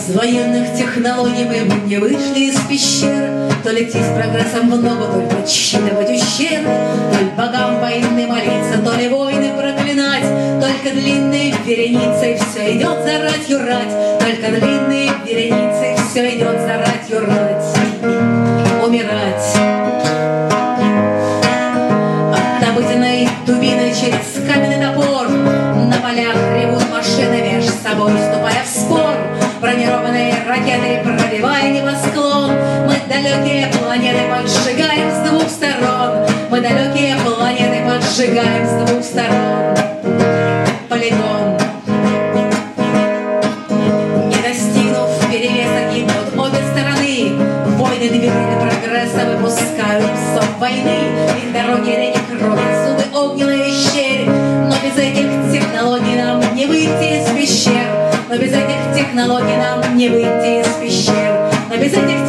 Без военных технологий мы бы не вышли из пещер. То ли идти с прогрессом в ногу, то ли подсчитывать ущерб, то ли богам войны молиться, то ли войны проклинать. Только длинной вереницей все идет за ратью рать. Только длинной вереницей все идет за ратью рать. Умирать от обыденной дубины через каменный топор. На полях ревут машины, меж собой вступая в спор. Бронированные ракеты, пробивая небосклон. Мы далекие планеты поджигаем с двух сторон. Мы далекие планеты поджигаем с двух сторон. Полигон. Не достигнув перевеса, гибнут обе стороны. Войны двигатели прогресса выпускают псов войны. Их дороги, реки, крови, зубы, огненные щели. Но без этих технологий нам не выйти из пещер. Но без этих технологий нам не выйти из пещер. Но без этих